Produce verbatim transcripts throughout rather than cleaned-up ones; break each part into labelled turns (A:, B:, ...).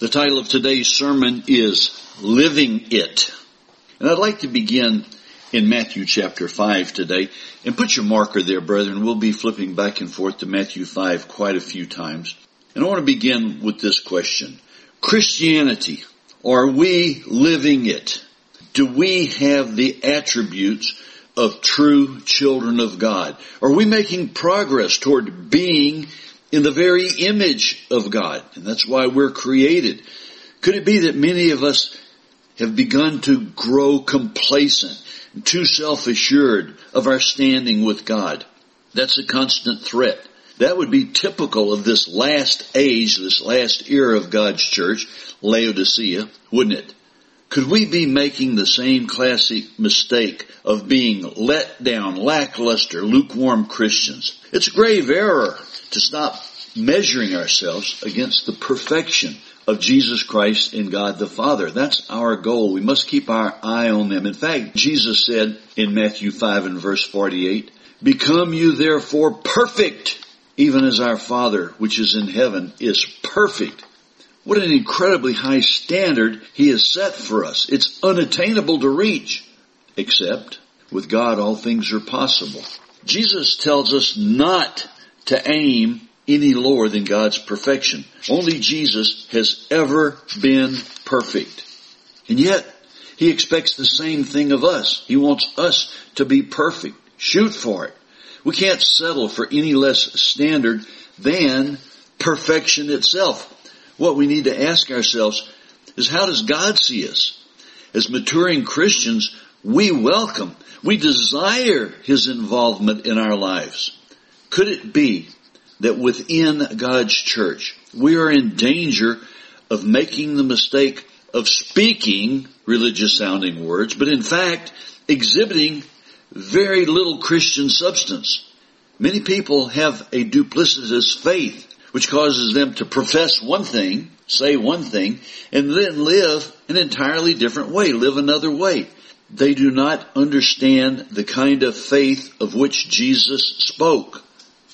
A: The title of today's sermon is Living It. And I'd like to begin in Matthew chapter five today. And put your marker there, brethren. We'll be flipping back and forth to Matthew five quite a few times. And I want to begin with this question. Christianity, are we living it? Do we have the attributes of true children of God? Are we making progress toward being in the very image of God? And that's why we're created. Could it be that many of us have begun to grow complacent and too self-assured of our standing with God? That's a constant threat. That would be typical of this last age, this last era of God's church, Laodicea, wouldn't it? Could we be making the same classic mistake of being let down, lackluster, lukewarm Christians? It's a grave error to stop measuring ourselves against the perfection of Jesus Christ and God the Father. That's our goal. We must keep our eye on them. In fact, Jesus said in Matthew five and verse forty-eight, "Become you therefore perfect, even as our Father which is in heaven is perfect." What an incredibly high standard He has set for us. It's unattainable to reach, except with God all things are possible. Jesus tells us not to aim any lower than God's perfection. Only Jesus has ever been perfect. And yet, He expects the same thing of us. He wants us to be perfect. Shoot for it. We can't settle for any less standard than perfection itself. What we need to ask ourselves is, how does God see us? As maturing Christians, we welcome, we desire His involvement in our lives. Could it be that within God's church, we are in danger of making the mistake of speaking religious sounding words, but in fact, exhibiting very little Christian substance? Many people have a duplicitous faith, which causes them to profess one thing, say one thing, and then live an entirely different way, live another way. They do not understand the kind of faith of which Jesus spoke.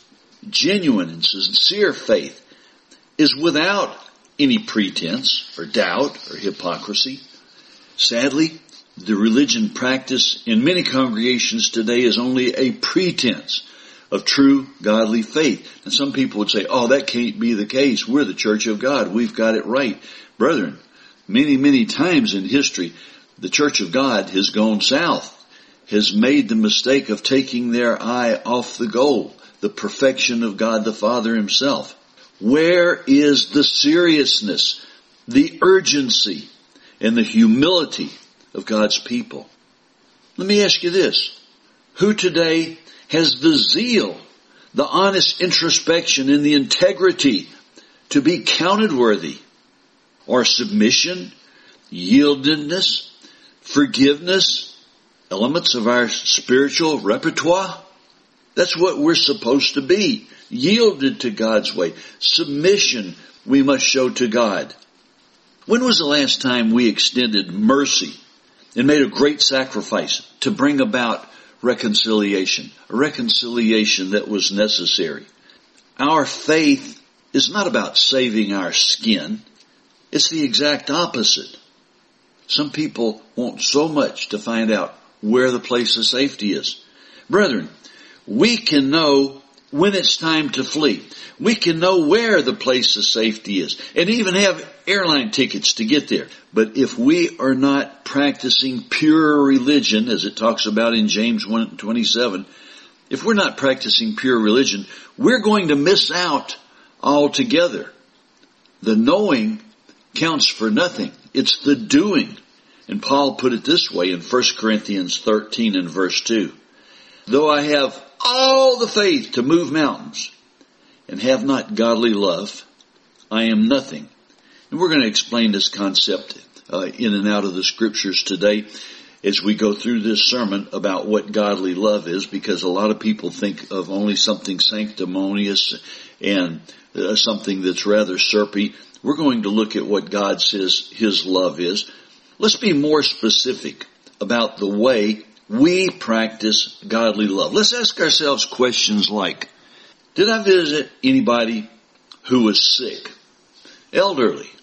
A: Genuine and sincere faith is without any pretense or doubt or hypocrisy. Sadly, the religion practiced in many congregations today is only a pretense of true godly faith. And some people would say, oh, that can't be the case. We're the church of God. We've got it right. Brethren, many, many times in history, the church of God has gone south, has made the mistake of taking their eye off the goal, the perfection of God the Father Himself. Where is the seriousness, the urgency, and the humility of God's people? Let me ask you this. Who today has the zeal, the honest introspection, and the integrity to be counted worthy? Or submission, yieldedness, forgiveness, elements of our spiritual repertoire? That's what we're supposed to be. Yielded to God's way. Submission we must show to God. When was the last time we extended mercy and made a great sacrifice to bring about reconciliation? A reconciliation that was necessary. Our faith is not about saving our skin. It's the exact opposite. Some people want so much to find out where the place of safety is. Brethren, we can know when it's time to flee. We can know where the place of safety is, and even have airline tickets to get there. But if we are not practicing pure religion, as it talks about in James one twenty-seven, if we're not practicing pure religion, we're going to miss out altogether. The knowing counts for nothing. It's the doing. And Paul put it this way in First Corinthians thirteen and verse two. Though I have all the faith to move mountains and have not godly love, I am nothing. And we're going to explain this concept uh, in and out of the scriptures today as we go through this sermon about what godly love is, because a lot of people think of only something sanctimonious and uh, something that's rather syrupy. We're going to look at what God says His love is. Let's be more specific about the way we practice godly love. Let's ask ourselves questions like, did I visit anybody who was sick, elderly,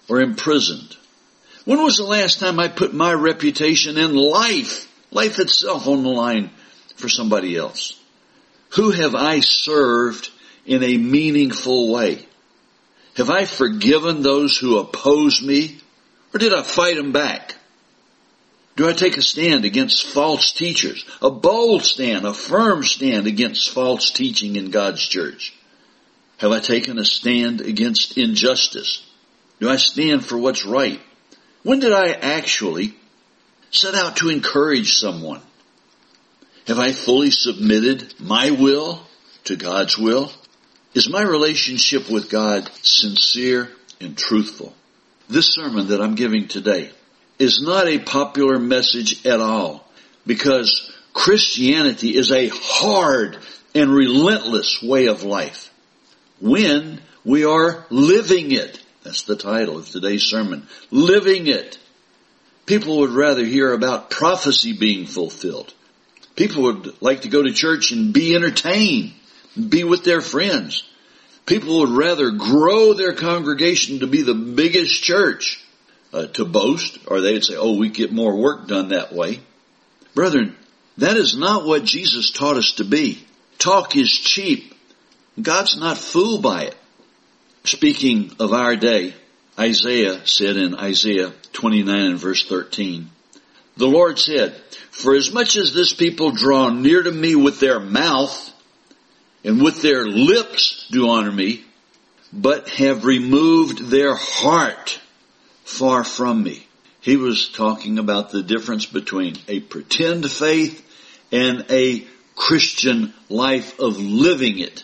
A: or imprisoned? When was the last time I put my reputation and life, life itself on the line for somebody else? Who have I served in a meaningful way? Have I forgiven those who oppose me, or did I fight them back? Do I take a stand against false teachers? A bold stand, a firm stand against false teaching in God's church? Have I taken a stand against injustice? Do I stand for what's right? When did I actually set out to encourage someone? Have I fully submitted my will to God's will? Is my relationship with God sincere and truthful? This sermon that I'm giving today is not a popular message at all, because Christianity is a hard and relentless way of life when we are living it. That's the title of today's sermon. Living it. People would rather hear about prophecy being fulfilled. People would like to go to church and be entertained, be with their friends. People would rather grow their congregation to be the biggest church, uh, to boast, or they'd say, oh, we get more work done that way. Brethren, that is not what Jesus taught us to be. Talk is cheap. God's not fooled by it. Speaking of our day, Isaiah said in Isaiah twenty-nine and verse thirteen, the Lord said, for as much as this people draw near to me with their mouth, and with their lips do honor me, but have removed their heart far from me. He was talking about the difference between a pretend faith and a Christian life of living it.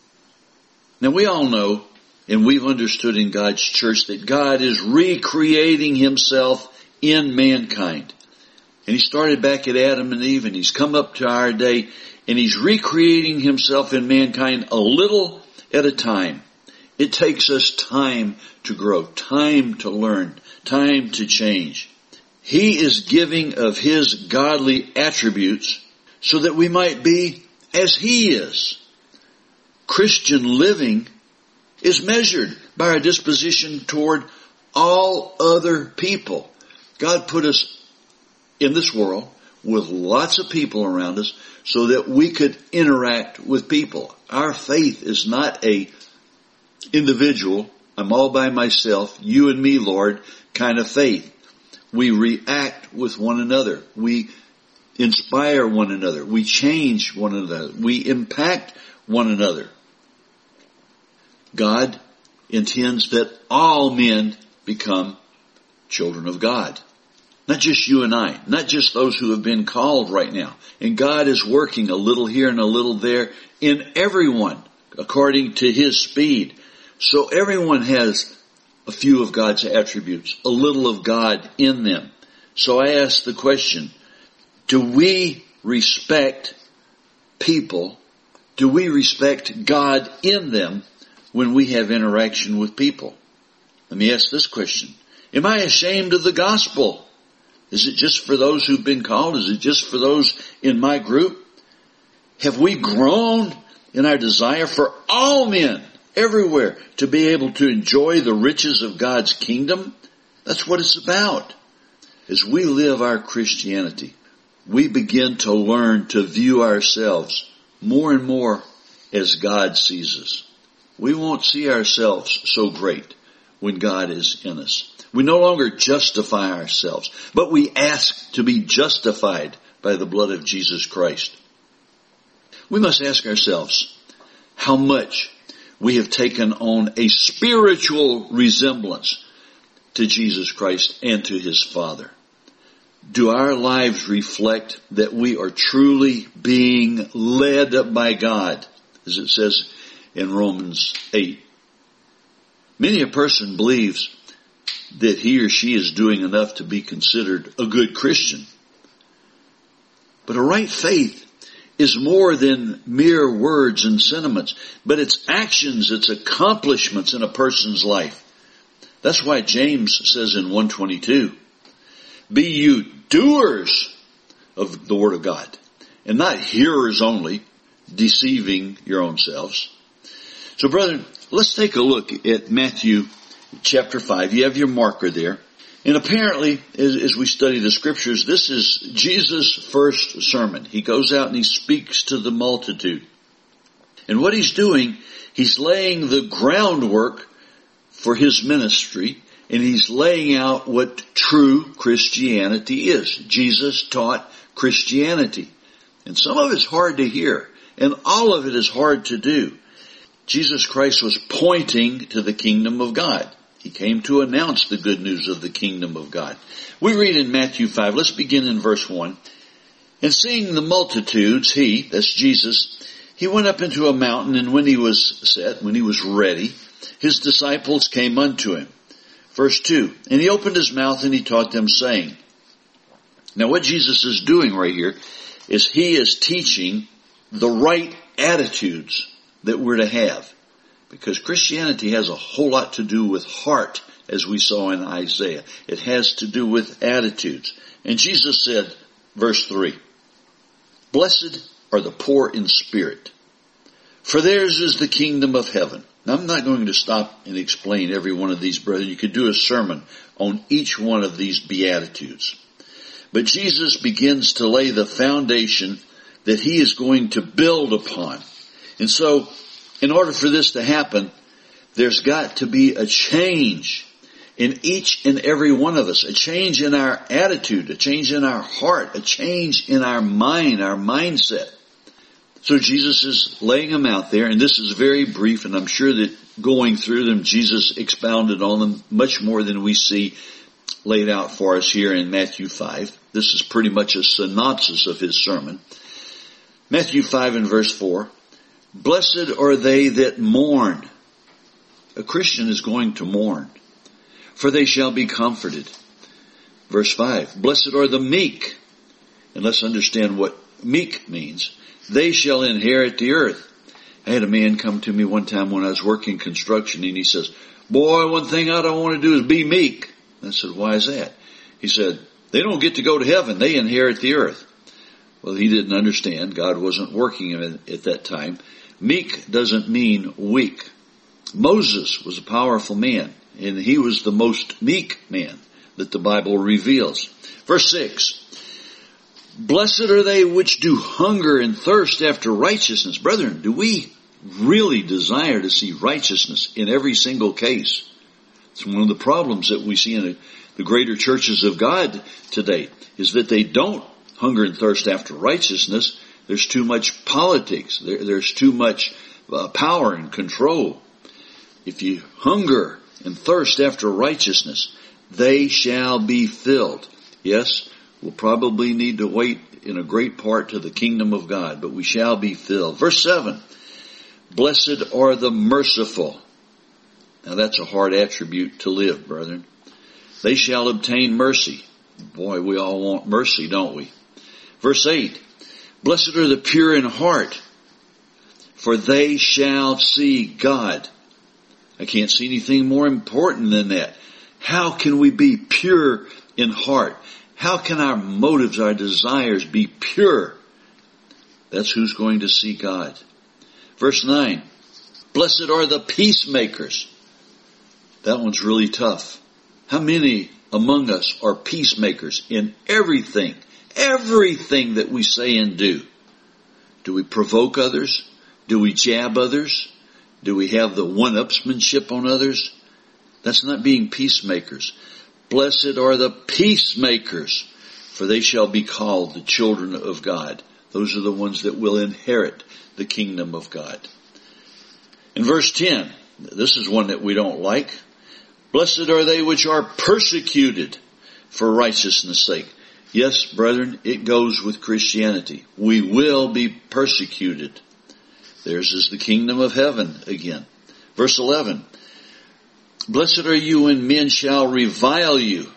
A: Now we all know, and we've understood in God's church, that God is recreating himself in mankind. And he started back at Adam and Eve, and he's come up to our day, and he's recreating himself in mankind a little at a time. It takes us time to grow, time to learn, time to change. He is giving of his godly attributes so that we might be as he is. Christian living is measured by our disposition toward all other people. God put us in this world with lots of people around us so that we could interact with people. Our faith is not a individual, I'm all by myself, you and me, Lord, kind of faith. We react with one another. We inspire one another. We change one another. We impact one another. God intends that all men become children of God. Not just you and I, not just those who have been called right now. And God is working a little here and a little there in everyone according to his speed. So everyone has a few of God's attributes, a little of God in them. So I ask the question, do we respect people? Do we respect God in them when we have interaction with people? Let me ask this question. Am I ashamed of the gospel? Is it just for those who've been called? Is it just for those in my group? Have we grown in our desire for all men everywhere to be able to enjoy the riches of God's kingdom? That's what it's about. As we live our Christianity, we begin to learn to view ourselves more and more as God sees us. We won't see ourselves so great when God is in us. We no longer justify ourselves, but we ask to be justified by the blood of Jesus Christ. We must ask ourselves how much we have taken on a spiritual resemblance to Jesus Christ and to his Father. Do our lives reflect that we are truly being led by God, as it says in Romans eight? Many a person believes that he or she is doing enough to be considered a good Christian. But a right faith is more than mere words and sentiments, but it's actions, it's accomplishments in a person's life. That's why James says in one twenty-two, be you doers of the word of God, and not hearers only, deceiving your own selves. So brethren, let's take a look at Matthew chapter five. You have your marker there. And apparently, as, as we study the scriptures, this is Jesus' first sermon. He goes out and he speaks to the multitude. And what he's doing, he's laying the groundwork for his ministry, and he's laying out what true Christianity is. Jesus taught Christianity. And some of it's hard to hear, and all of it is hard to do. Jesus Christ was pointing to the kingdom of God. He came to announce the good news of the kingdom of God. We read in Matthew five, let's begin in verse one. And seeing the multitudes, he, that's Jesus, he went up into a mountain, and when he was set, when he was ready, his disciples came unto him. Verse two, and he opened his mouth and he taught them, saying. Now what Jesus is doing right here is he is teaching the right attitudes that we're to have. Because Christianity has a whole lot to do with heart, as we saw in Isaiah. It has to do with attitudes. And Jesus said, verse three, blessed are the poor in spirit, for theirs is the kingdom of heaven. Now, I'm not going to stop and explain every one of these, brethren. You could do a sermon on each one of these beatitudes. But Jesus begins to lay the foundation that he is going to build upon. And so, in order for this to happen, there's got to be a change in each and every one of us. A change in our attitude, a change in our heart, a change in our mind, our mindset. So Jesus is laying them out there, and this is very brief, and I'm sure that going through them, Jesus expounded on them much more than we see laid out for us here in Matthew five. This is pretty much a synopsis of his sermon. Matthew five and verse four. Blessed are they that mourn. A Christian is going to mourn, for they shall be comforted. Verse five. Blessed are the meek. And let's understand what meek means. They shall inherit the earth. I had a man come to me one time when I was working construction, and he says, boy, one thing I don't want to do is be meek. I said, why is that? He said, they don't get to go to heaven. They inherit the earth. Well, he didn't understand. God wasn't working at that time. Meek doesn't mean weak. Moses was a powerful man, and he was the most meek man that the Bible reveals. Verse six. Blessed are they which do hunger and thirst after righteousness. Brethren, do we really desire to see righteousness in every single case? It's one of the problems that we see in the greater churches of God today, is that they don't hunger and thirst after righteousness. There's too much politics. There, there's too much uh, power and control. If you hunger and thirst after righteousness, they shall be filled. Yes, we'll probably need to wait in a great part to the kingdom of God, but we shall be filled. Verse seven, blessed are the merciful. Now that's a hard attribute to live, brethren. They shall obtain mercy. Boy, we all want mercy, don't we? Verse eight, blessed are the pure in heart, for they shall see God. I can't see anything more important than that. How can we be pure in heart? How can our motives, our desires be pure? That's who's going to see God. Verse nine, blessed are the peacemakers. That one's really tough. How many among us are peacemakers in everything, everything that we say and do? Do we provoke others? Do we jab others? Do we have the one-upsmanship on others? That's not being peacemakers. Blessed are the peacemakers, for they shall be called the children of God. Those are the ones that will inherit the kingdom of God. In verse ten, this is one that we don't like. Blessed are they which are persecuted for righteousness' sake. Yes, brethren, it goes with Christianity. We will be persecuted. Theirs is the kingdom of heaven again. Verse eleven. Blessed are you when men shall revile you.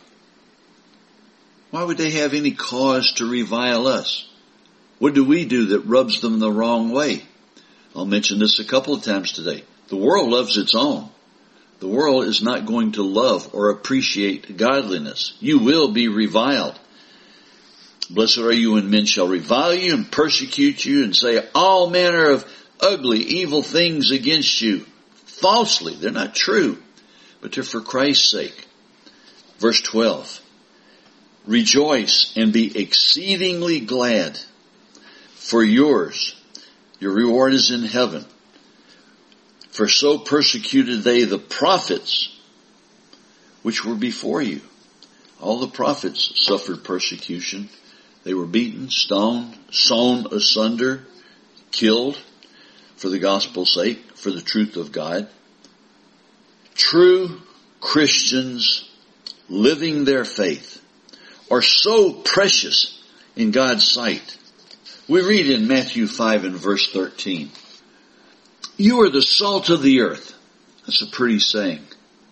A: Why would they have any cause to revile us? What do we do that rubs them the wrong way? I'll mention this a couple of times today. The world loves its own. The world is not going to love or appreciate godliness. You will be reviled. Blessed are you when men shall revile you and persecute you and say all manner of ugly, evil things against you. Falsely. They're not true. but they're for Christ's sake. Verse twelve. Rejoice and be exceedingly glad, for yours, your reward is in heaven. For so persecuted they the prophets which were before you. All the prophets suffered persecution. They were beaten, stoned, sawn asunder, killed for the gospel's sake, for the truth of God. True Christians living their faith are so precious in God's sight. We read in Matthew five and verse thirteen, you are the salt of the earth. That's a pretty saying.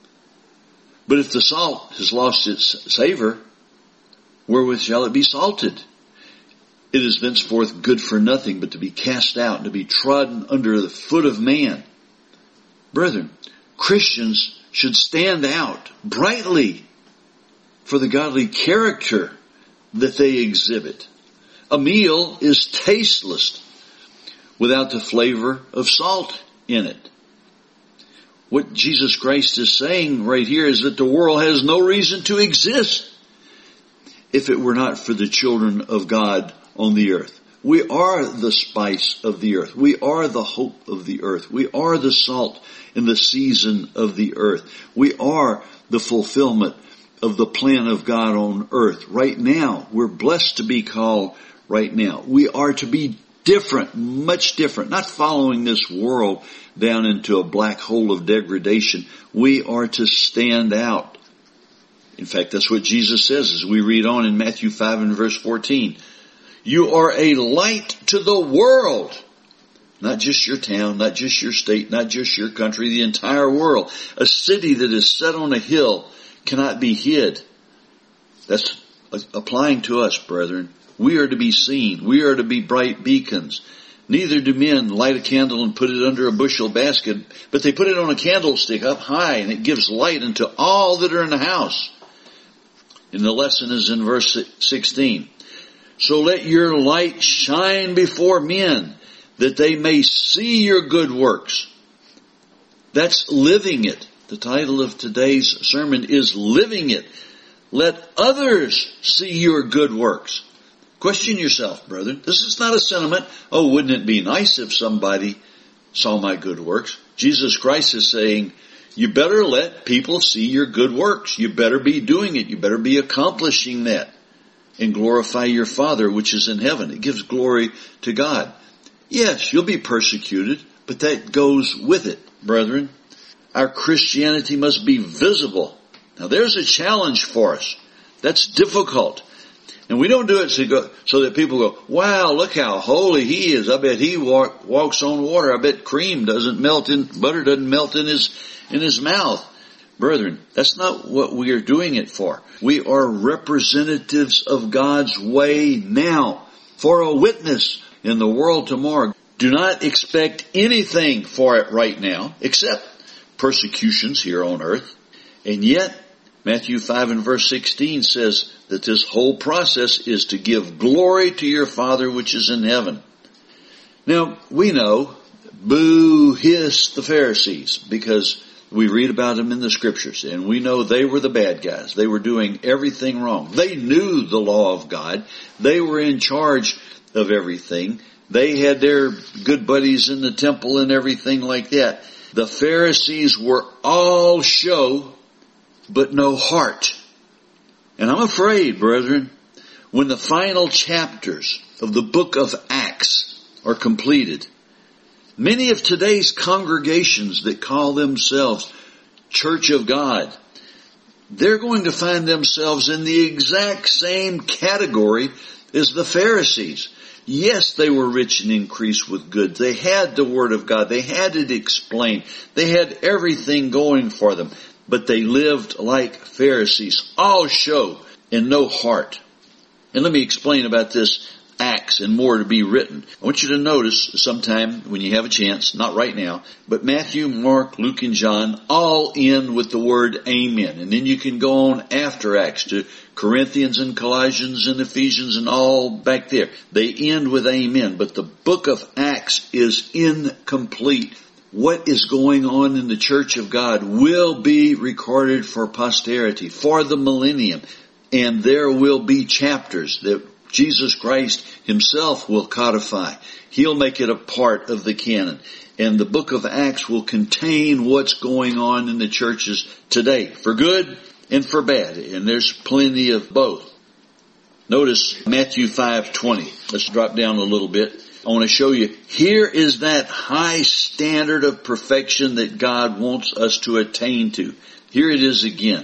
A: But if the salt has lost its savor, wherewith shall it be salted? It is thenceforth good for nothing but to be cast out and to be trodden under the foot of man. Brethren, Christians should stand out brightly for the godly character that they exhibit. A meal is tasteless without the flavor of salt in it. What Jesus Christ is saying right here is that the world has no reason to exist if it were not for the children of God on the earth. We are the spice of the earth. We are the hope of the earth. We are the salt in the season of the earth. We are the fulfillment of the plan of God on earth. Right now, we're blessed to be called right now. We are to be different, much different, not following this world down into a black hole of degradation. We are to stand out. In fact, that's what Jesus says as we read on in Matthew five and verse fourteen. You are a light to the world. Not just your town, not just your state, not just your country, the entire world. A city that is set on a hill cannot be hid. That's applying to us, brethren. We are to be seen. We are to be bright beacons. Neither do men light a candle and put it under a bushel basket, but they put it on a candlestick up high, and it gives light unto all that are in the house. And the lesson is in verse sixteen. So let your light shine before men, that they may see your good works. That's living it. The title of today's sermon is Living It. Let others see your good works. Question yourself, brethren. This is not a sentiment. Oh, wouldn't it be nice if somebody saw my good works? Jesus Christ is saying, you better let people see your good works. You better be doing it. You better be accomplishing that. And glorify your Father which is in heaven. It gives glory to God. Yes, you'll be persecuted, but that goes with it, brethren. Our Christianity must be visible. Now there's a challenge for us. That's difficult. And we don't do it so, go, so that people go, wow, look how holy he is. I bet he walk, walks on water. I bet cream doesn't melt in, butter doesn't melt in his, in his mouth. Brethren, that's not what we are doing it for. We are representatives of God's way now for a witness in the world tomorrow. Do not expect anything for it right now except persecutions here on earth. And yet, Matthew five and verse sixteen says that this whole process is to give glory to your Father which is in heaven. Now, we know, boo, hiss the Pharisees, because we read about them in the scriptures, and we know they were the bad guys. They were doing everything wrong. They knew the law of God. They were in charge of everything. They had their good buddies in the temple and everything like that. The Pharisees were all show, but no heart. And I'm afraid, brethren, when the final chapters of the book of Acts are completed, many of today's congregations that call themselves Church of God, they're going to find themselves in the exact same category as the Pharisees. Yes, they were rich and increased with goods. They had the Word of God. They had it explained. They had everything going for them. But they lived like Pharisees, all show and no heart. And let me explain about this Acts and more to be written. I want you to notice sometime when you have a chance, not right now, but Matthew, Mark, Luke, and John all end with the word amen. And then you can go on after Acts to Corinthians and Colossians and Ephesians and all back there. They end with amen. But the book of Acts is incomplete what is going on in the church of God will be recorded for posterity, for the millennium. And there will be chapters that Jesus Christ himself will codify. He'll make it a part of the canon. And the book of Acts will contain what's going on in the churches today, for good and for bad. And there's plenty of both. Notice Matthew five twenty. Let's drop down a little bit. I want to show you, here is that high standard of perfection that God wants us to attain to. Here it is again.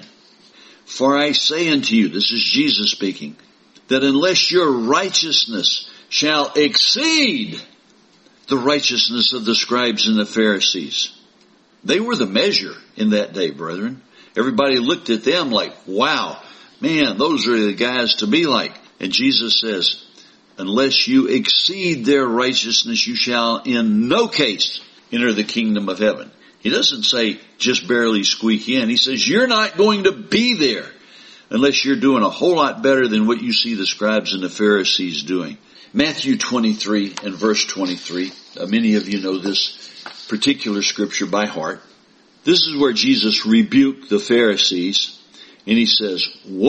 A: For I say unto you, this is Jesus speaking, that unless your righteousness shall exceed the righteousness of the scribes and the Pharisees. They were the measure in that day, brethren. Everybody looked at them like, wow, man, those are the guys to be like. And Jesus says, unless you exceed their righteousness, you shall in no case enter the kingdom of heaven. He doesn't say just barely squeak in. He says you're not going to be there unless you're doing a whole lot better than what you see the scribes and the Pharisees doing. Matthew twenty-three and verse twenty-three. Uh, many of you know this particular scripture by heart. This is where Jesus rebuked the Pharisees, and he says,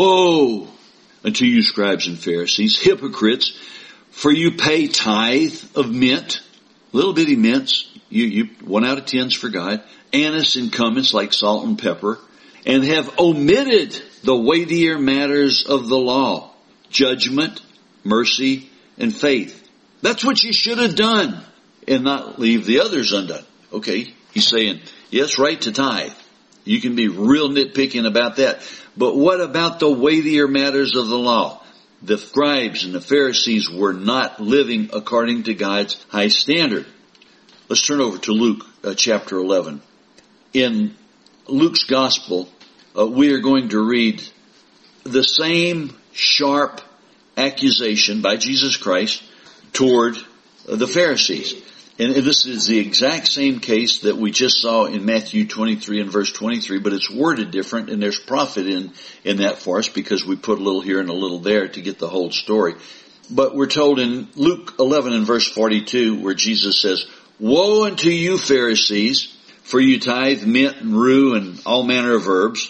A: woe unto you scribes and Pharisees, hypocrites, for you pay tithe of mint, little bitty mints, you, you one out of tens for God, anise and cummins like salt and pepper, and have omitted the weightier matters of the law, judgment, mercy, and faith. That's what you should have done, and not leave the others undone. Okay, he's saying, yes, right to tithe. You can be real nitpicking about that. But what about the weightier matters of the law? The scribes and the Pharisees were not living according to God's high standard. Let's turn over to Luke uh, chapter eleven. In Luke's gospel, uh, we are going to read the same sharp accusation by Jesus Christ toward uh, the Pharisees. And this is the exact same case that we just saw in Matthew twenty-three and verse twenty-three, but it's worded different, and there's profit in, in that for us because we put a little here and a little there to get the whole story. But we're told in Luke eleven and verse forty-two where Jesus says, woe unto you Pharisees, for you tithe mint and rue and all manner of herbs,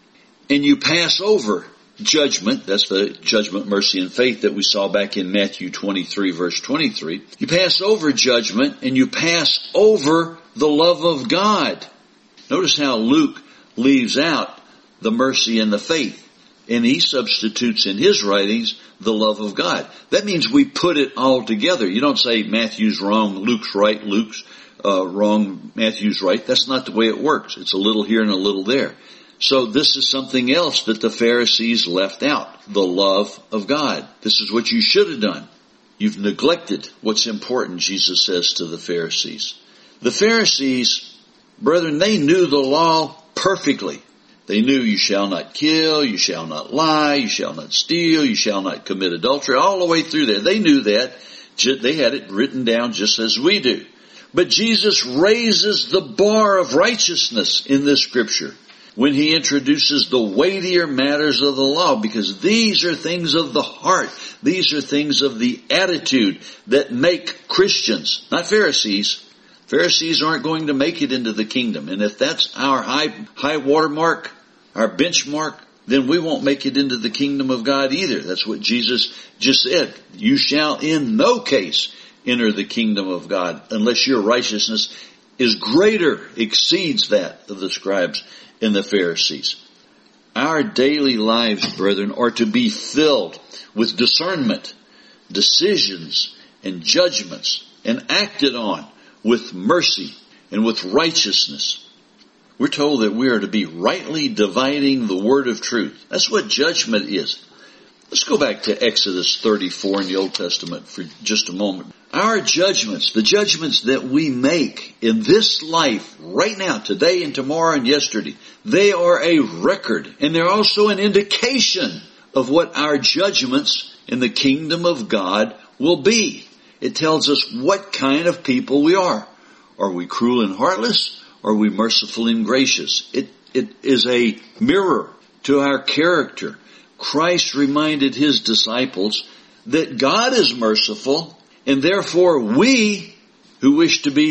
A: and you pass over judgment, that's the judgment, mercy, and faith that we saw back in Matthew twenty-three, verse twenty-three. You pass over judgment and you pass over the love of God. Notice how Luke leaves out the mercy and the faith, and he substitutes in his writings the love of God. That means we put it all together. You don't say Matthew's wrong, Luke's right, Luke's uh, wrong, Matthew's right. That's not the way it works. It's a little here and a little there. So this is something else that the Pharisees left out, the love of God. This is what you should have done. You've neglected what's important, Jesus says to the Pharisees. The Pharisees, brethren, they knew the law perfectly. They knew you shall not kill, you shall not lie, you shall not steal, you shall not commit adultery, all the way through there. They knew that. They had it written down just as we do. But Jesus raises the bar of righteousness in this scripture when he introduces the weightier matters of the law, because these are things of the heart. These are things of the attitude that make Christians, not Pharisees. Pharisees aren't going to make it into the kingdom. And if that's our high, high watermark, our benchmark, then we won't make it into the kingdom of God either. That's what Jesus just said. You shall in no case enter the kingdom of God unless your righteousness is greater, exceeds that of the scribes and the Pharisees. Our daily lives, brethren, are to be filled with discernment, decisions, and judgments, and acted on with mercy and with righteousness. We're told that we are to be rightly dividing the word of truth. That's what judgment is. Let's go back to Exodus thirty-four in the Old Testament for just a moment. Our judgments, the judgments that we make in this life right now, today and tomorrow and yesterday, they are a record, and they're also an indication of what our judgments in the kingdom of God will be. It tells us what kind of people we are. Are we cruel and heartless? Are we merciful and gracious? It, it is a mirror to our character. Christ reminded his disciples that God is merciful, and therefore we who wish to be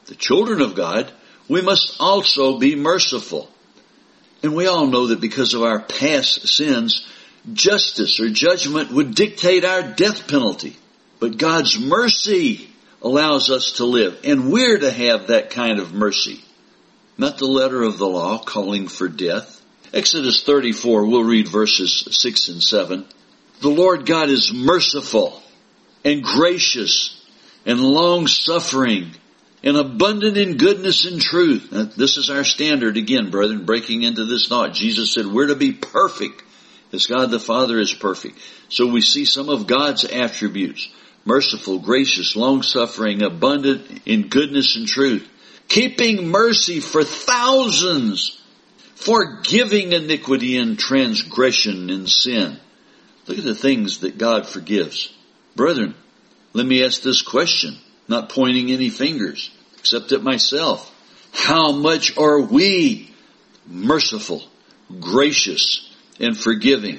A: the children of God, we must also be merciful. And we all know that because of our past sins, justice or judgment would dictate our death penalty. But God's mercy allows us to live, and we're to have that kind of mercy. Not the letter of the law calling for death. Exodus thirty-four, we'll read verses six and seven. The Lord God is merciful and gracious and long-suffering and abundant in goodness and truth. Now, this is our standard again, brethren, breaking into this thought. Jesus said we're to be perfect as God the Father is perfect. So we see some of God's attributes. Merciful, gracious, long-suffering, abundant in goodness and truth. Keeping mercy for thousands. Forgiving iniquity and transgression and sin. Look at the things that God forgives. Brethren, let me ask this question, not pointing any fingers, except at myself. How much are we merciful, gracious, and forgiving?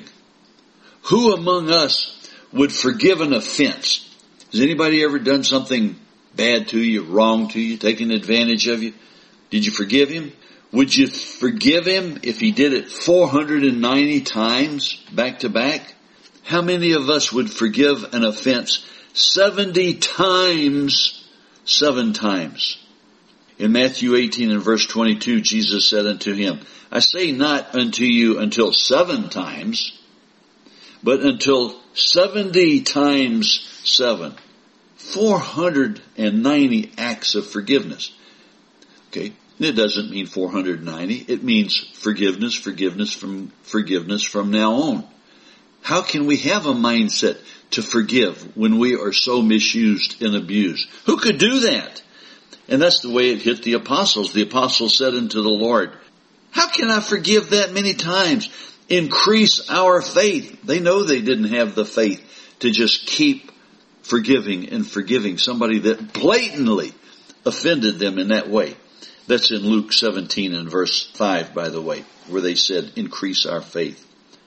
A: Who among us would forgive an offense? Has anybody ever done something bad to you, wrong to you, taken advantage of you? Did you forgive him? Would you forgive him if he did it four hundred ninety times back to back? How many of us would forgive an offense seventy times, seven times? In Matthew eighteen and verse twenty-two, Jesus said unto him, I say not unto you until seven times, but until seventy times seven. four hundred ninety acts of forgiveness. Okay, it doesn't mean four hundred ninety. It means forgiveness, forgiveness, from forgiveness from now on. How can we have a mindset to forgive when we are so misused and abused? Who could do that? And that's the way it hit the apostles. The apostles said unto the Lord, how can I forgive that many times? Increase our faith. They know they didn't have the faith to just keep forgiving and forgiving somebody that blatantly offended them in that way. That's in Luke seventeen and verse five, by the way, where they said, increase our faith.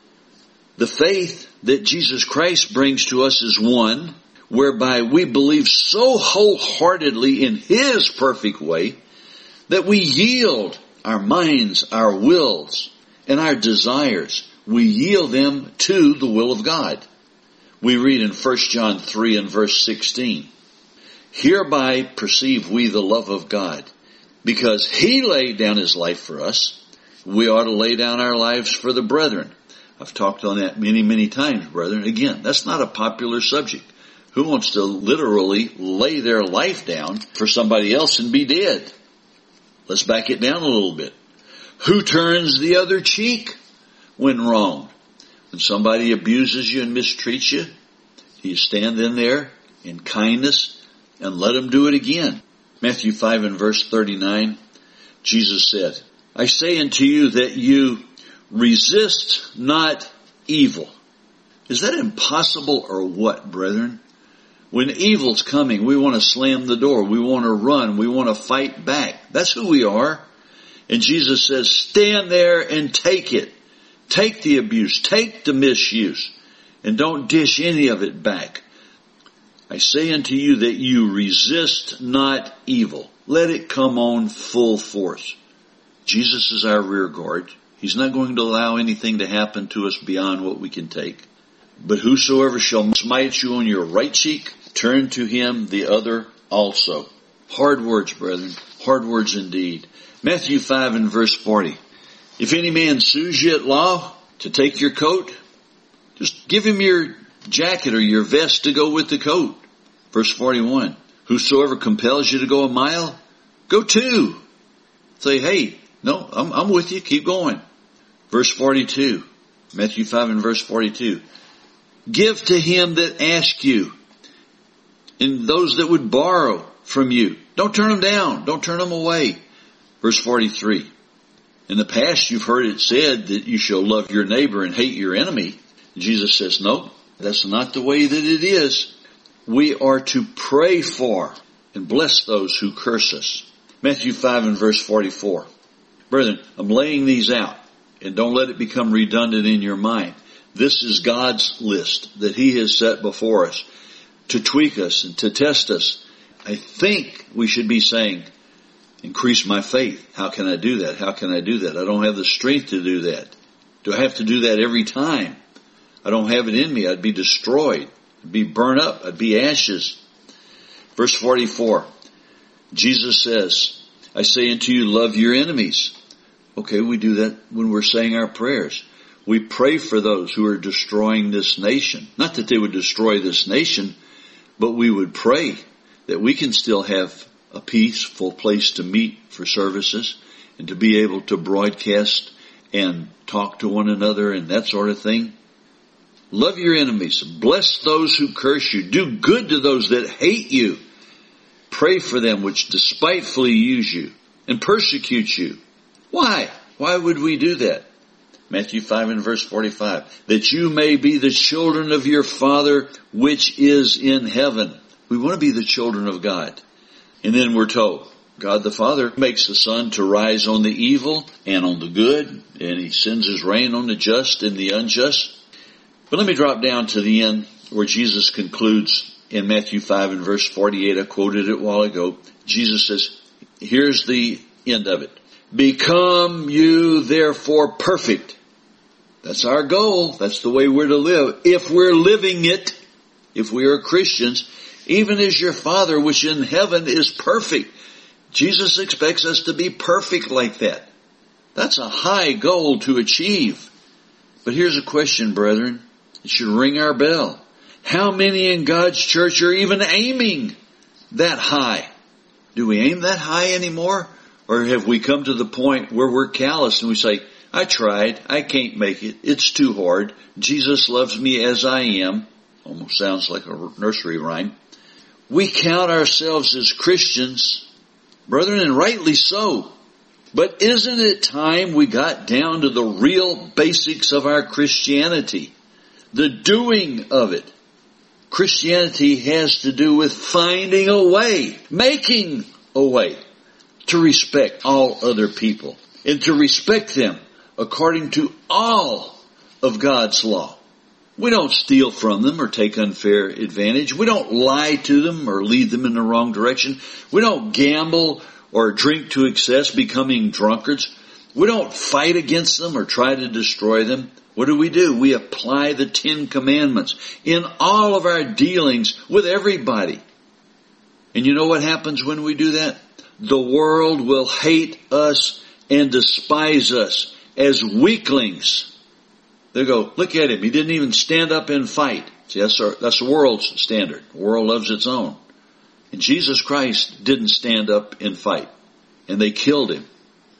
A: The faith that Jesus Christ brings to us is one whereby we believe so wholeheartedly in His perfect way that we yield our minds, our wills, and our desires. We yield them to the will of God. We read in First John three and verse sixteen, hereby perceive we the love of God, because He laid down His life for us. We ought to lay down our lives for the brethren. I've talked on that many, many times, brethren. Again, that's not a popular subject. Who wants to literally lay their life down for somebody else and be dead? Let's back it down a little bit. Who turns the other cheek when wronged? When somebody abuses you and mistreats you, do you stand in there in kindness and let them do it again? Matthew five and verse thirty-nine, Jesus said, I say unto you that you resist not evil. Is that impossible or what, brethren? When evil's coming, we want to slam the door. We want to run. We want to fight back. That's who we are. And Jesus says, stand there and take it. Take the abuse. Take the misuse. And don't dish any of it back. I say unto you that you resist not evil. Let it come on full force. Jesus is our rear guard. He's not going to allow anything to happen to us beyond what we can take. But whosoever shall smite you on your right cheek, turn to him the other also. Hard words, brethren. Hard words indeed. Matthew five and verse forty. If any man sues you at law to take your coat, just give him your jacket or your vest to go with the coat. Verse forty-one. Whosoever compels you to go a mile, go two. Say, hey, no, I'm, I'm with you. Keep going. Verse forty-two. Matthew five and verse forty-two. Give to him that asks you, and those that would borrow from you. Don't turn them down. Don't turn them away. Verse forty-three. In the past you've heard it said that you shall love your neighbor and hate your enemy. Jesus says, no, that's not the way that it is. We are to pray for and bless those who curse us. Matthew five and verse forty-four. Brethren, I'm laying these out, and don't let it become redundant in your mind. This is God's list that He has set before us to tweak us and to test us. I think we should be saying, Increase my faith. How can I do that? How can I do that? I don't have the strength to do that. Do I have to do that every time? I don't have it in me. I'd be destroyed. I'd be burnt up. I'd be ashes. Verse forty-four. Jesus says, I say unto you, love your enemies. Okay, we do that when we're saying our prayers. We pray for those who are destroying this nation. Not that they would destroy this nation, but we would pray that we can still have a peaceful place to meet for services and to be able to broadcast and talk to one another and that sort of thing. Love your enemies. Bless those who curse you. Do good to those that hate you. Pray for them which despitefully use you and persecute you. Why? Why would we do that? Matthew five and verse forty-five. That you may be the children of your Father which is in heaven. We want to be the children of God. And then we're told, God the Father makes the sun to rise on the evil and on the good, and He sends His rain on the just and the unjust. But let me drop down to the end where Jesus concludes in Matthew five and verse forty-eight. I quoted it a while ago. Jesus says, here's the end of it. Become you therefore perfect. That's our goal. That's the way we're to live. If we're living it, if we are Christians, even as your Father which in heaven is perfect. Jesus expects us to be perfect like that. That's a high goal to achieve. But here's a question, brethren. It should ring our bell. How many in God's church are even aiming that high? Do we aim that high anymore? Or have we come to the point where we're callous and we say, I tried, I can't make it, it's too hard. Jesus loves me as I am. Almost sounds like a nursery rhyme. We count ourselves as Christians, brethren, and rightly so. But isn't it time we got down to the real basics of our Christianity? The doing of it. Christianity has to do with finding a way, making a way to respect all other people and to respect them according to all of God's law. We don't steal from them or take unfair advantage. We don't lie to them or lead them in the wrong direction. We don't gamble or drink to excess, becoming drunkards. We don't fight against them or try to destroy them. What do we do? We apply the Ten Commandments in all of our dealings with everybody. And you know what happens when we do that? The world will hate us and despise us as weaklings. They go, look at him. He didn't even stand up and fight. See, that's, our, that's the world's standard. The world loves its own. And Jesus Christ didn't stand up and fight. And they killed him.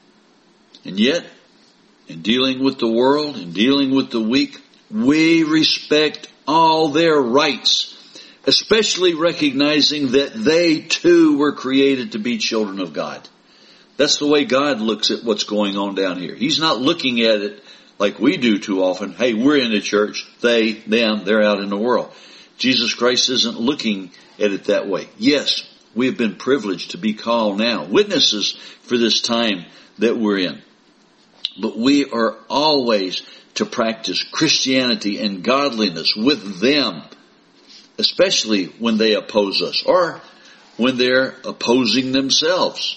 A: And yet, in dealing with the world, in dealing with the weak, we respect all their rights, especially recognizing that they too were created to be children of God. That's the way God looks at what's going on down here. He's not looking at it like we do too often. Hey, we're in the church. They, them, they're out in the world. Jesus Christ isn't looking at it that way. Yes, we have been privileged to be called now witnesses for this time that we're in. But we are always to practice Christianity and godliness with them, especially when they oppose us or when they're opposing themselves.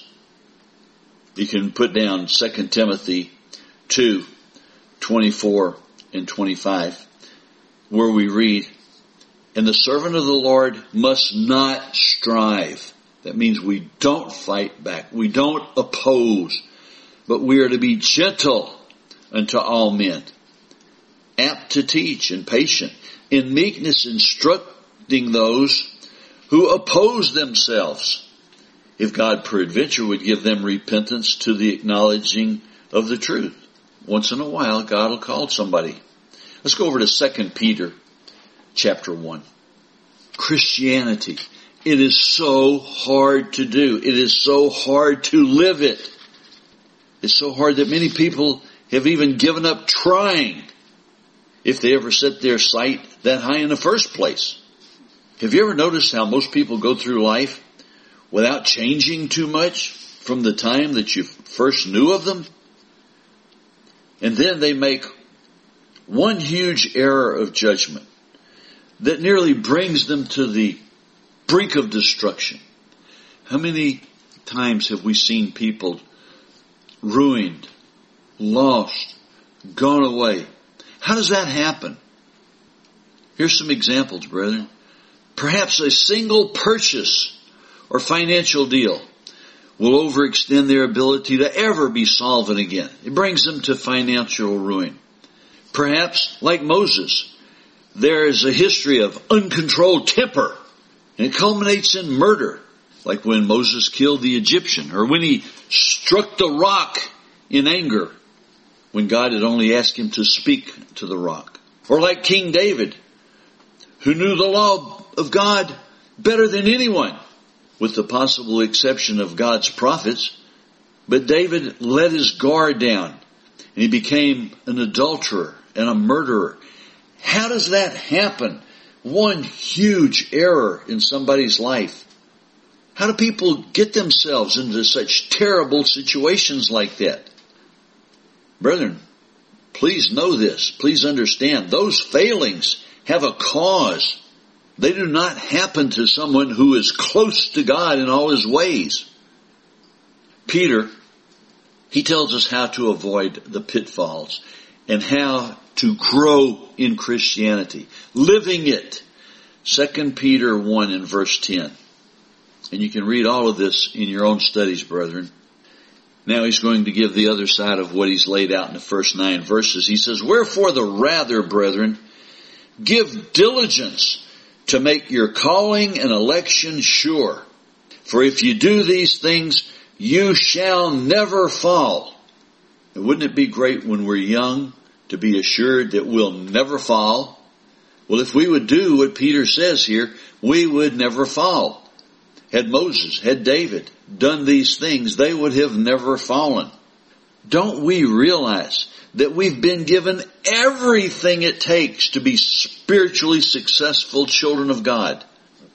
A: You can put down Second Timothy two, twenty-four and twenty-five, where we read, and the servant of the Lord must not strive. That means we don't fight back. We don't oppose. But we are to be gentle unto all men, apt to teach and patient, in meekness instructing those who oppose themselves, if God peradventure would give them repentance to the acknowledging of the truth. Once in a while, God will call somebody. Let's go over to Second Peter chapter one. Christianity. It is so hard to do. It is so hard to live it. It's so hard that many people have even given up trying, if they ever set their sight that high in the first place. Have you ever noticed how most people go through life without changing too much from the time that you first knew of them? And then they make one huge error of judgment that nearly brings them to the brink of destruction. How many times have we seen people ruined, lost, gone away? How does that happen? Here's some examples, brethren. Perhaps a single purchase or financial deal will overextend their ability to ever be solvent again. It brings them to financial ruin. Perhaps, like Moses, there is a history of uncontrolled temper, and it culminates in murder, like when Moses killed the Egyptian, or when he struck the rock in anger, when God had only asked him to speak to the rock. Or like King David, who knew the law of God better than anyone, with the possible exception of God's prophets. But David let his guard down, and he became an adulterer and a murderer. How does that happen? One huge error in somebody's life. How do people get themselves into such terrible situations like that? Brethren, please know this. Please understand. Those failings have a cause. They do not happen to someone who is close to God in all his ways. Peter, he tells us how to avoid the pitfalls and how to grow in Christianity, living it. Second Peter one and verse ten. And you can read all of this in your own studies, brethren. Now he's going to give the other side of what he's laid out in the first nine verses. He says, "Wherefore the rather, brethren, give diligence to make your calling and election sure. For if you do these things, you shall never fall." And wouldn't it be great when we're young to be assured that we'll never fall? Well, if we would do what Peter says here, we would never fall. Had Moses, had David done these things, they would have never fallen. Don't we realize that we've been given everything it takes to be spiritually successful children of God,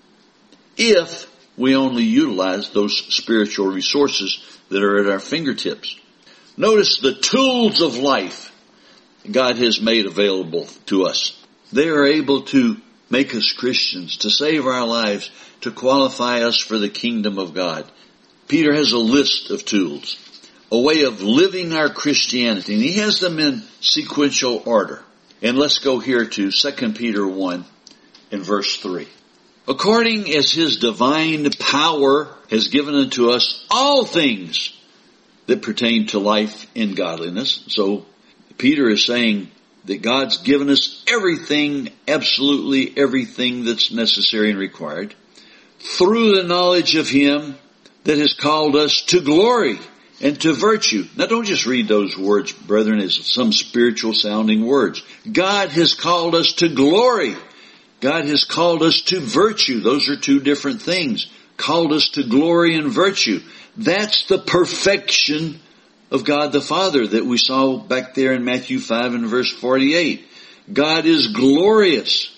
A: if we only utilize those spiritual resources that are at our fingertips? Notice the tools of life God has made available to us. They are able to make us Christians, to save our lives, to qualify us for the kingdom of God. Peter has a list of tools, a way of living our Christianity, and he has them in sequential order. And let's go here to Second Peter one and verse three. "According as his divine power has given unto us all things that pertain to life and godliness." So Peter is saying that God's given us everything, absolutely everything that's necessary and required, through the knowledge of him that has called us to glory and to virtue. Now don't just read those words, brethren, as some spiritual sounding words. God has called us to glory. God has called us to virtue. Those are two different things. Called us to glory and virtue. That's the perfection of God the Father that we saw back there in Matthew five and verse forty-eight. God is glorious.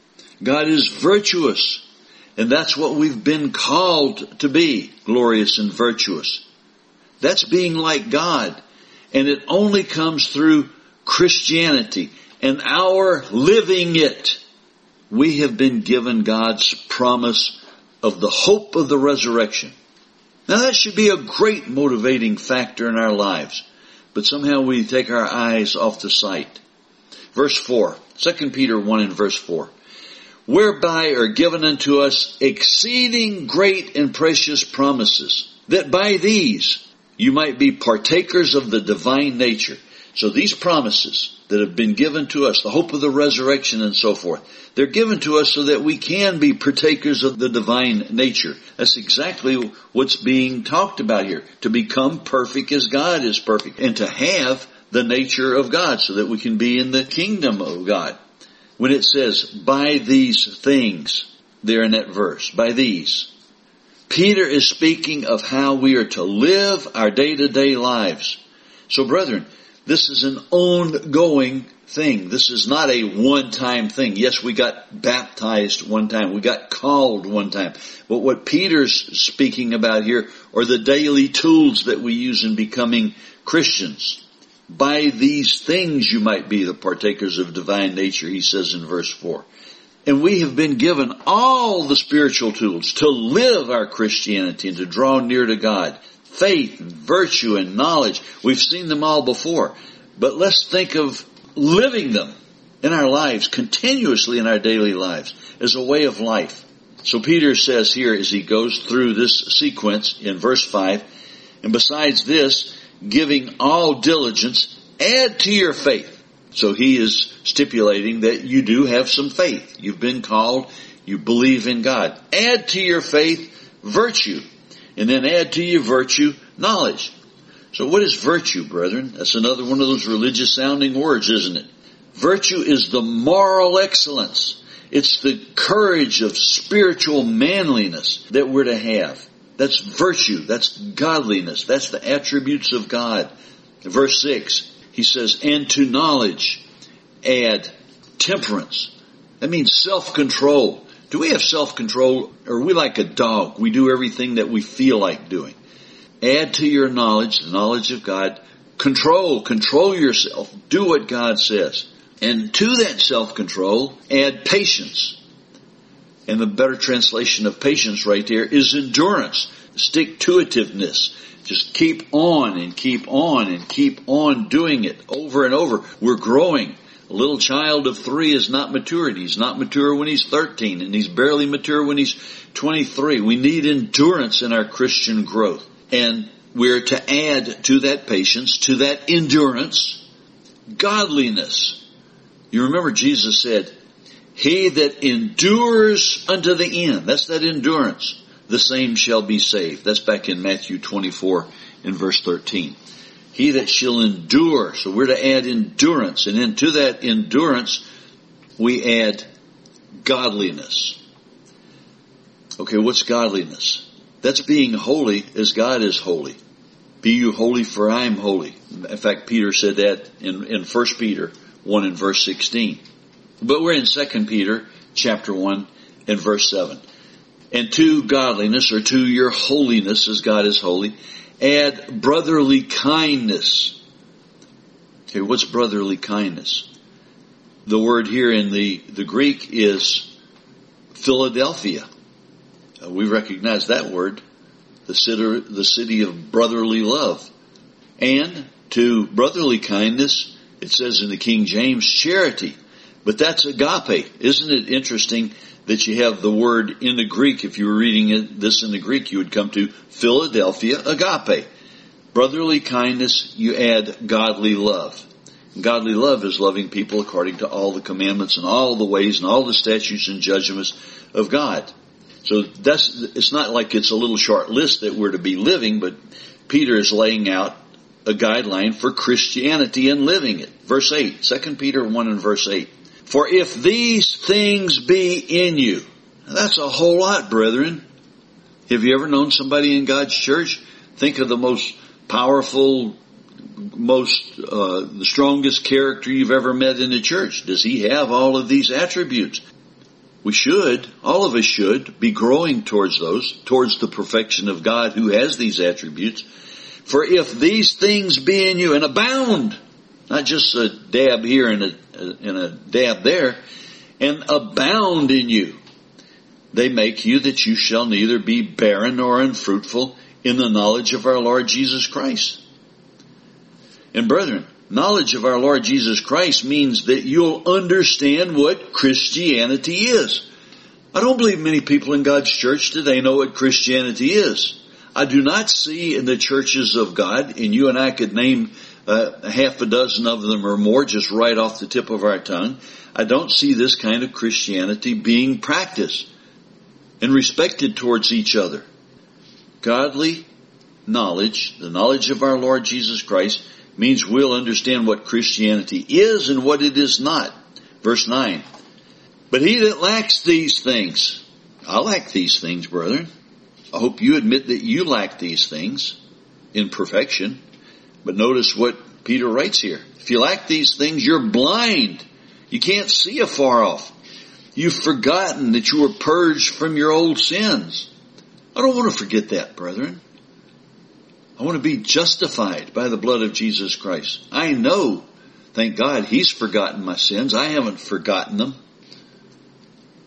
A: God is virtuous. And that's what we've been called to be, glorious and virtuous. That's being like God. And it only comes through Christianity and our living it. We have been given God's promise of the hope of the resurrection. Now that should be a great motivating factor in our lives. But somehow we take our eyes off the sight. Verse four, Second Peter one and verse four. "Whereby are given unto us exceeding great and precious promises, that by these you might be partakers of the divine nature." So these promises that have been given to us, the hope of the resurrection and so forth, they're given to us so that we can be partakers of the divine nature. That's exactly what's being talked about here. To become perfect as God is perfect. And to have the nature of God so that we can be in the kingdom of God. When it says, "by these things," there in that verse, by these, Peter is speaking of how we are to live our day-to-day lives. So brethren, this is an ongoing thing. This is not a one-time thing. Yes, we got baptized one time. We got called one time. But what Peter's speaking about here are the daily tools that we use in becoming Christians. By these things you might be the partakers of divine nature, he says in verse four. And we have been given all the spiritual tools to live our Christianity and to draw near to God. Faith, and virtue, and knowledge. We've seen them all before. But let's think of living them in our lives, continuously in our daily lives, as a way of life. So Peter says here as he goes through this sequence in verse five, and besides this, giving all diligence, add to your faith. So he is stipulating that you do have some faith. You've been called. You believe in God. Add to your faith virtue. And then add to your virtue knowledge. So what is virtue, brethren? That's another one of those religious sounding words, isn't it? Virtue is the moral excellence. It's the courage of spiritual manliness that we're to have. That's virtue. That's godliness. That's the attributes of God. Verse six, he says, and to knowledge add temperance. That means self-control. Do we have self-control, or are we like a dog? We do everything that we feel like doing. Add to your knowledge, the knowledge of God, control, control yourself. Do what God says. And to that self-control, add patience. And the better translation of patience right there is endurance, stick-to-itiveness. Just keep on and keep on and keep on doing it over and over. We're growing. A little child of three is not mature. He's not mature when he's thirteen, and he's barely mature when he's twenty-three. We need endurance in our Christian growth. And we're to add to that patience, to that endurance, godliness. You remember Jesus said, he that endures unto the end, that's that endurance, the same shall be saved. That's back in Matthew twenty-four in verse thirteen. He that shall endure. So we're to add endurance. And then to that endurance, we add godliness. Okay, what's godliness? That's being holy as God is holy. Be you holy, for I am holy. In fact, Peter said that in, in First Peter one and verse sixteen. But we're in Second Peter chapter one and verse seven. And to godliness, or to your holiness as God is holy, add brotherly kindness. Okay, what's brotherly kindness? The word here in the, the Greek is Philadelphia. Uh, we recognize that word, the city, the city of brotherly love. And to brotherly kindness, it says in the King James, charity. But that's agape. Isn't it interesting that you have the word in the Greek? If you were reading it, this in the Greek, you would come to Philadelphia agape. Brotherly kindness, you add godly love. And godly love is loving people according to all the commandments and all the ways and all the statutes and judgments of God. So that's, it's not like it's a little short list that we're to be living, but Peter is laying out a guideline for Christianity and living it. Verse eight, Second Peter one and verse eight. For if these things be in you. Now that's a whole lot, brethren. Have you ever known somebody in God's church? Think of the most powerful, most, uh, the strongest character you've ever met in the church. Does he have all of these attributes? We should, all of us should, be growing towards those, towards the perfection of God who has these attributes. For if these things be in you and abound, not just a dab here and a, and a dab there, and abound in you, they make you that you shall neither be barren nor unfruitful in the knowledge of our Lord Jesus Christ. And brethren, knowledge of our Lord Jesus Christ means that you'll understand what Christianity is. I don't believe many people in God's church today know what Christianity is. I do not see in the churches of God, and you and I could name uh, half a dozen of them or more just right off the tip of our tongue. I don't see this kind of Christianity being practiced and respected towards each other. Godly knowledge, the knowledge of our Lord Jesus Christ, means we'll understand what Christianity is and what it is not. Verse nine. But he that lacks these things, I lack these things, brethren. I hope you admit that you lack these things in perfection. But notice what Peter writes here. If you lack these things, you're blind. You can't see afar off. You've forgotten that you were purged from your old sins. I don't want to forget that, brethren. I want to be justified by the blood of Jesus Christ. I know, thank God, He's forgotten my sins. I haven't forgotten them.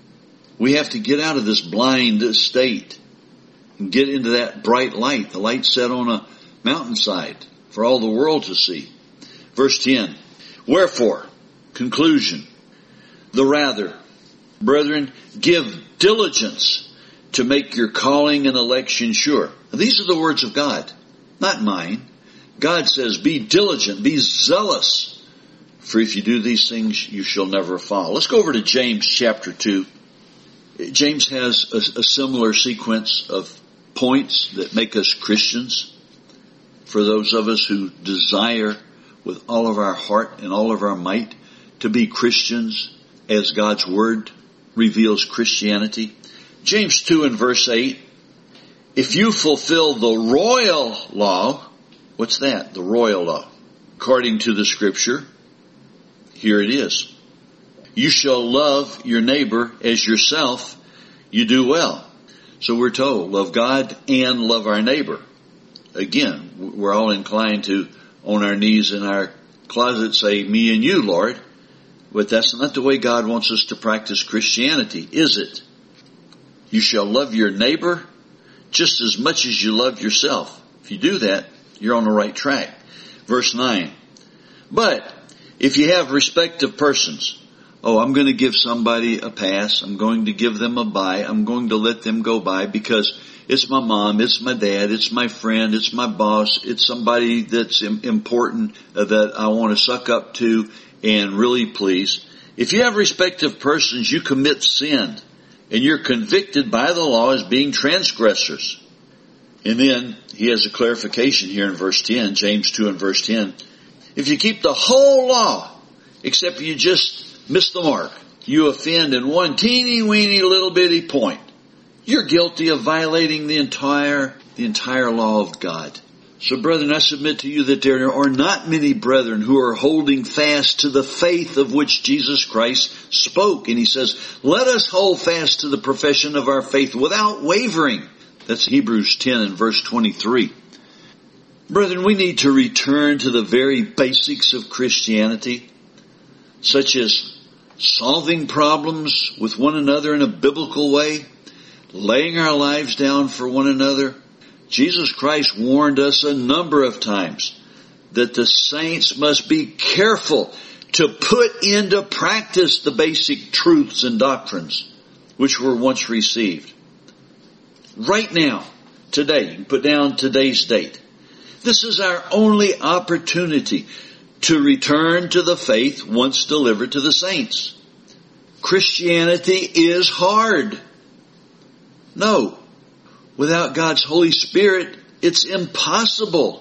A: We have to get out of this blind state and get into that bright light, the light set on a mountainside for all the world to see. Verse ten, wherefore, conclusion, the rather, brethren, give diligence to make your calling and election sure. Now, these are the words of God, not mine. God says, be diligent, be zealous, for if you do these things, you shall never fall. Let's go over to James chapter two. James has a, a similar sequence of points that make us Christians. For those of us who desire with all of our heart and all of our might to be Christians as God's Word reveals Christianity. James two and verse eight, if you fulfill the royal law, what's that? The royal law. According to the Scripture, here it is. You shall love your neighbor as yourself. You do well. So we're told, love God and love our neighbor. Again, we're all inclined to, on our knees in our closet, say, me and you, Lord. But that's not the way God wants us to practice Christianity, is it? You shall love your neighbor just as much as you love yourself. If you do that, you're on the right track. Verse nine. But if you have respect of persons, oh, I'm going to give somebody a pass, I'm going to give them a bye, I'm going to let them go by because it's my mom, it's my dad, it's my friend, it's my boss, it's somebody that's important that I want to suck up to and really please. If you have respect of persons, you commit sin, and you're convicted by the law as being transgressors. And then he has a clarification here in verse ten, James two and verse ten. If you keep the whole law, except you just miss the mark, you offend in one teeny weeny little bitty point, you're guilty of violating the entire, the entire law of God. So brethren, I submit to you that there are not many brethren who are holding fast to the faith of which Jesus Christ spoke. And he says, let us hold fast to the profession of our faith without wavering. That's Hebrews ten and verse twenty-three. Brethren, we need to return to the very basics of Christianity, such as solving problems with one another in a biblical way, laying our lives down for one another. Jesus Christ warned us a number of times that the saints must be careful to put into practice the basic truths and doctrines which were once received. Right now, today, you can put down today's date. This is our only opportunity to return to the faith once delivered to the saints. Christianity is hard. No. Without God's Holy Spirit, it's impossible.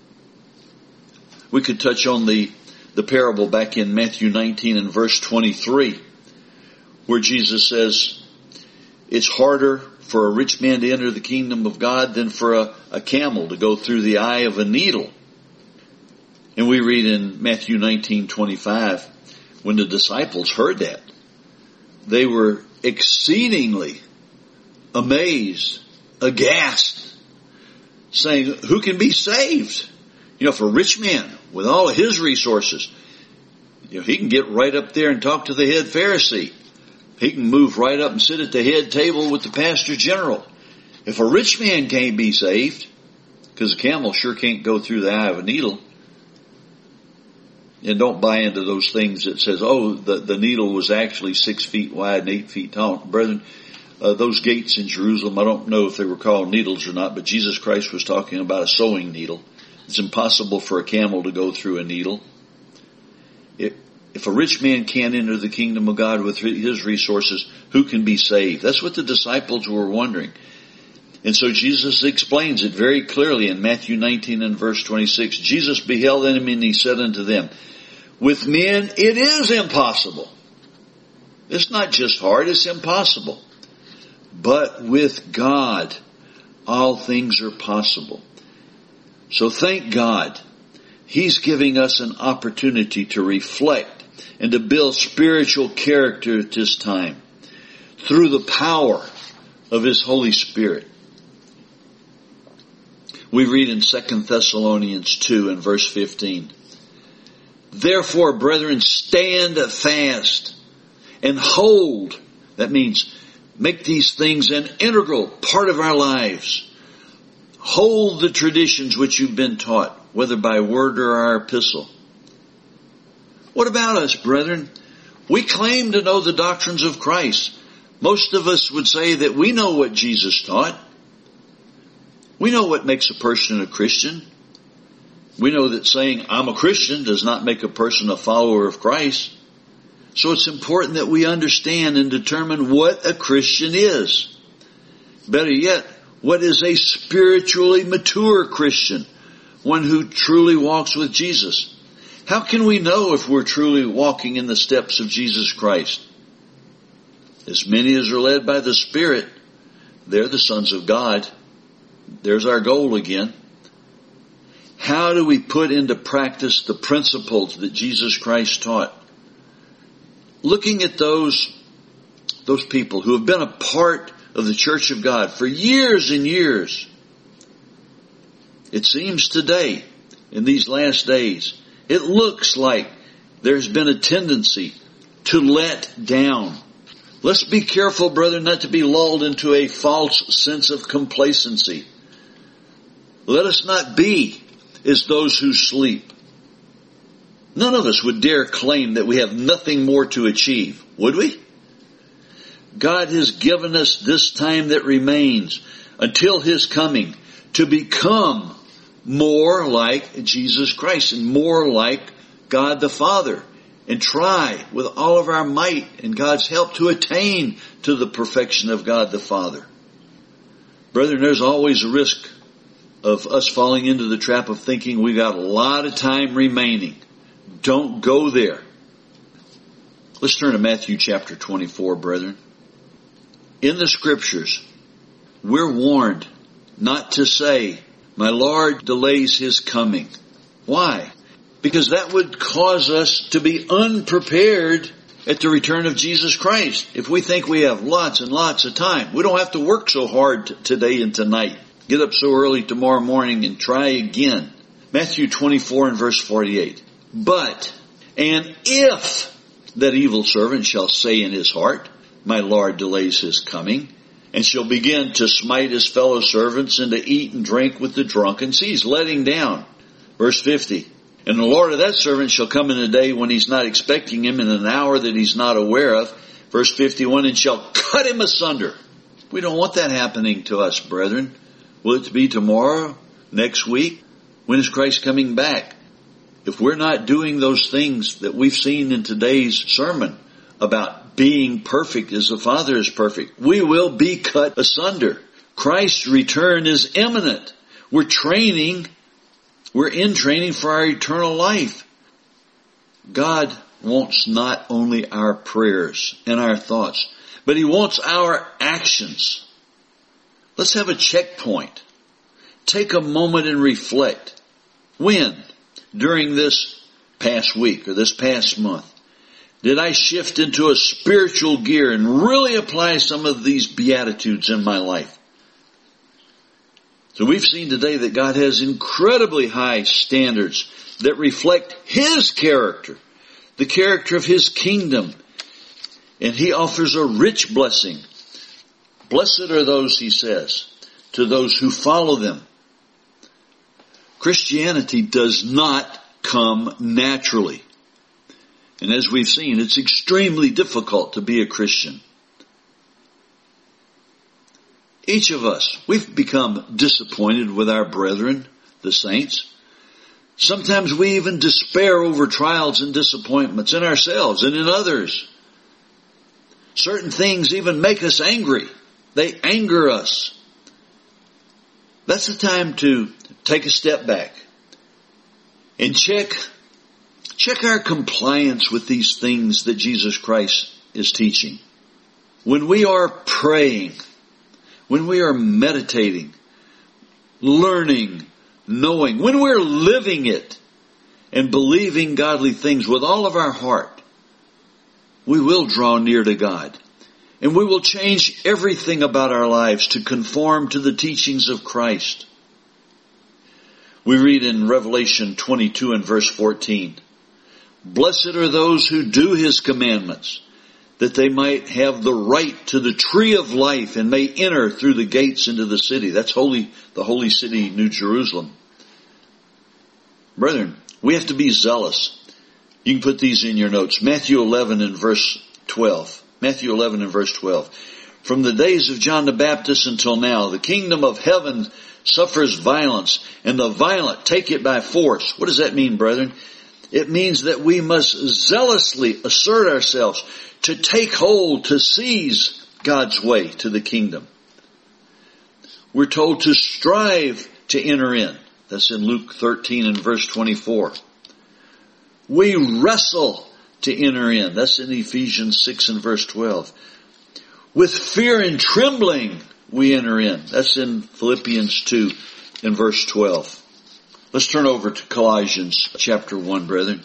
A: We could touch on the, the parable back in Matthew nineteen and verse twenty-three, where Jesus says, it's harder for a rich man to enter the kingdom of God than for a, a camel to go through the eye of a needle. And we read in Matthew nineteen twenty-five, when the disciples heard that, they were exceedingly amazed, aghast, saying, who can be saved? You know, if a rich man with all of his resources, you know, he can get right up there and talk to the head Pharisee. He can move right up and sit at the head table with the pastor general. If a rich man can't be saved, because a camel sure can't go through the eye of a needle. And don't buy into those things that says, oh, the, the needle was actually six feet wide and eight feet tall. Brethren, uh, those gates in Jerusalem, I don't know if they were called needles or not, but Jesus Christ was talking about a sewing needle. It's impossible for a camel to go through a needle. It, if a rich man can't enter the kingdom of God with his resources, who can be saved? That's what the disciples were wondering. And so Jesus explains it very clearly in Matthew nineteen and verse twenty-six. Jesus beheld them and he said unto them, with men it is impossible. It's not just hard, it's impossible. But with God, all things are possible. So thank God, He's giving us an opportunity to reflect and to build spiritual character at this time through the power of His Holy Spirit. We read in Second Thessalonians two and verse fifteen. Therefore, brethren, stand fast and hold. That means Make these things an integral part of our lives. Hold the traditions which you've been taught, whether by word or our epistle. What about us, brethren? We claim to know the doctrines of Christ. Most of us would say that we know what Jesus taught. We know what makes a person a Christian. We know that saying, I'm a Christian, does not make a person a follower of Christ. So it's important that we understand and determine what a Christian is. Better yet, what is a spiritually mature Christian? One who truly walks with Jesus. How can we know if we're truly walking in the steps of Jesus Christ? As many as are led by the Spirit, they're the sons of God. There's our goal again. How do we put into practice the principles that Jesus Christ taught? Looking at those, those people who have been a part of the church of God for years and years, it seems today, in these last days, it looks like there's been a tendency to let down. Let's be careful, brother, not to be lulled into a false sense of complacency. Let us not be as those who sleep. None of us would dare claim that we have nothing more to achieve, would we? God has given us this time that remains until His coming to become more like Jesus Christ and more like God the Father, and try with all of our might and God's help to attain to the perfection of God the Father. Brethren, there's always a risk of us falling into the trap of thinking we got a lot of time remaining. Don't go there. Let's turn to Matthew chapter twenty-four, brethren. In the Scriptures, we're warned not to say, my Lord delays His coming. Why? Because that would cause us to be unprepared at the return of Jesus Christ. If we think we have lots and lots of time, we don't have to work so hard t- today and tonight. Get up so early tomorrow morning and try again. Matthew twenty-four and verse forty-eight. But, and if that evil servant shall say in his heart, my Lord delays His coming, and shall begin to smite his fellow servants and to eat and drink with the drunken. See, he's letting down. Verse fifty. And the Lord of that servant shall come in a day when he's not expecting him, in an hour that he's not aware of. Verse fifty-one, and shall cut him asunder. We don't want that happening to us, brethren. Will it be tomorrow? Next week? When is Christ coming back? If we're not doing those things that we've seen in today's sermon about being perfect as the Father is perfect, we will be cut asunder. Christ's return is imminent. We're training, we're in training for our eternal life. God wants not only our prayers and our thoughts, but He wants our actions. Let's have a checkpoint. Take a moment and reflect. When, during this past week or this past month, did I shift into a spiritual gear and really apply some of these Beatitudes in my life? So we've seen today that God has incredibly high standards that reflect His character, the character of His kingdom. And He offers a rich blessing. Blessed are those, He says, to those who follow them. Christianity does not come naturally. And as we've seen, it's extremely difficult to be a Christian. Each of us, we've become disappointed with our brethren, the saints. Sometimes we even despair over trials and disappointments in ourselves and in others. Certain things even make us angry. They anger us. That's the time to take a step back and check, check our compliance with these things that Jesus Christ is teaching. When we are praying, when we are meditating, learning, knowing, when we're living it and believing godly things with all of our heart, we will draw near to God. And we will change everything about our lives to conform to the teachings of Christ. We read in Revelation twenty-two and verse fourteen, blessed are those who do His commandments, that they might have the right to the tree of life and may enter through the gates into the city. That's holy, the holy city, New Jerusalem. Brethren, we have to be zealous. You can put these in your notes. Matthew eleven and verse twelve. Matthew eleven and verse twelve. From the days of John the Baptist until now, the kingdom of heaven suffers violence, and the violent take it by force. What does that mean, brethren? It means that we must zealously assert ourselves to take hold, to seize God's way to the kingdom. We're told to strive to enter in. That's in Luke thirteen and verse twenty-four. We wrestle to enter in. That's in Ephesians six and verse twelve. With fear and trembling we enter in. That's in Philippians two and verse twelve. Let's turn over to Colossians chapter one, brethren.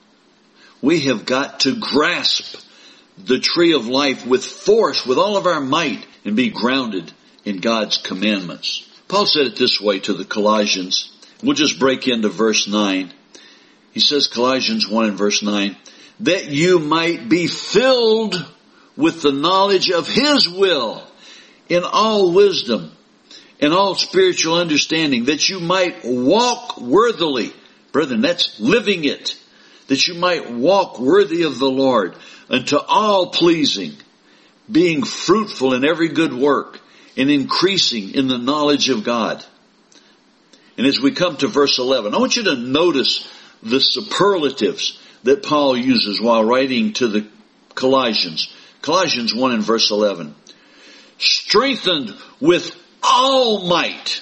A: We have got to grasp the tree of life with force, with all of our might, and be grounded in God's commandments. Paul said it this way to the Colossians. We'll just break into verse nine. He says, Colossians one and verse nine, that you might be filled with the knowledge of His will in all wisdom and all spiritual understanding, that you might walk worthily. Brethren, that's living it. That you might walk worthy of the Lord, unto all pleasing, being fruitful in every good work, and increasing in the knowledge of God. And as we come to verse eleven, I want you to notice the superlatives that Paul uses while writing to the Colossians. Colossians one and verse eleven. Strengthened with all might.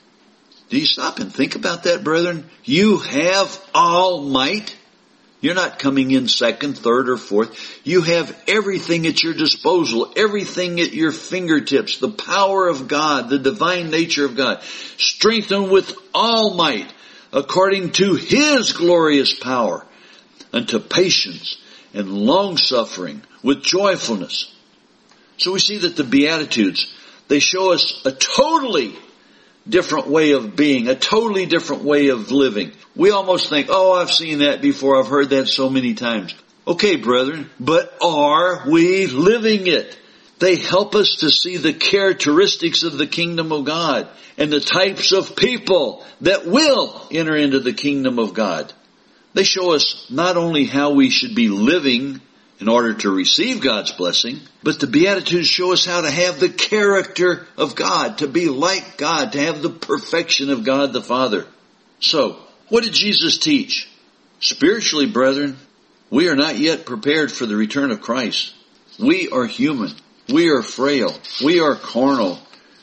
A: Do you stop and think about that, brethren? You have all might. You're not coming in second, third, or fourth. You have everything at your disposal, everything at your fingertips, the power of God, the divine nature of God. Strengthened with all might, according to His glorious power, unto patience and long-suffering with joyfulness. So we see that the Beatitudes, they show us a totally different way of being, a totally different way of living. We almost think, oh, I've seen that before. I've heard that so many times. Okay, brethren, but are we living it? They help us to see the characteristics of the kingdom of God and the types of people that will enter into the kingdom of God. They show us not only how we should be living in order to receive God's blessing, but the Beatitudes show us how to have the character of God, to be like God, to have the perfection of God the Father. So, what did Jesus teach? Spiritually, brethren, we are not yet prepared for the return of Christ. We are human. We are frail. We are carnal.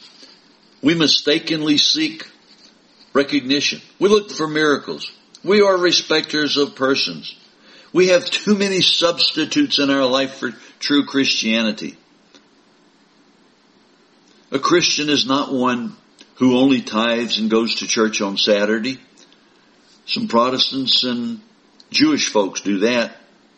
A: We mistakenly seek recognition. We look for miracles. We are respecters of persons. We have too many substitutes in our life for true Christianity. A Christian is not one who only tithes and goes to church on Saturday. Some Protestants and Jewish folks do that.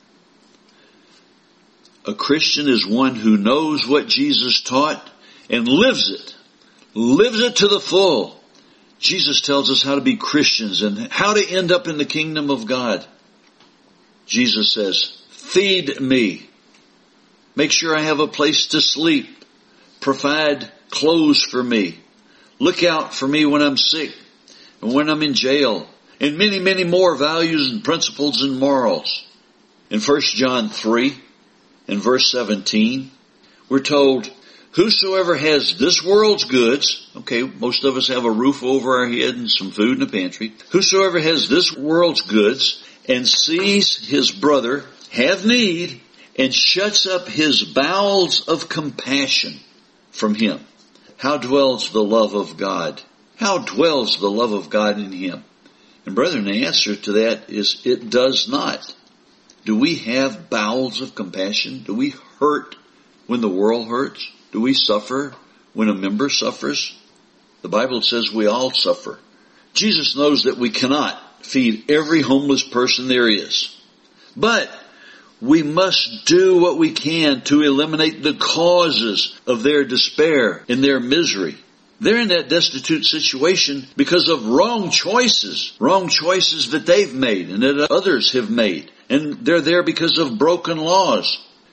A: A Christian is one who knows what Jesus taught and lives it. Lives it to the full. Jesus tells us how to be Christians and how to end up in the kingdom of God. Jesus says, feed me. Make sure I have a place to sleep. Provide clothes for me. Look out for me when I'm sick and when I'm in jail. And many, many more values and principles and morals. In First John three and verse seventeen, we're told, whosoever has this world's goods, okay, most of us have a roof over our head and some food in the pantry. Whosoever has this world's goods and sees his brother have need and shuts up his bowels of compassion from him, how dwells the love of God? How dwells the love of God in him? And brethren, the answer to that is it does not. Do we have bowels of compassion? Do we hurt when the world hurts? Do we suffer when a member suffers? The Bible says we all suffer. Jesus knows that we cannot feed every homeless person there is. But we must do what we can to eliminate the causes of their despair and their misery. They're in that destitute situation because of wrong choices, wrong choices that they've made and that others have made. And they're there because of broken laws.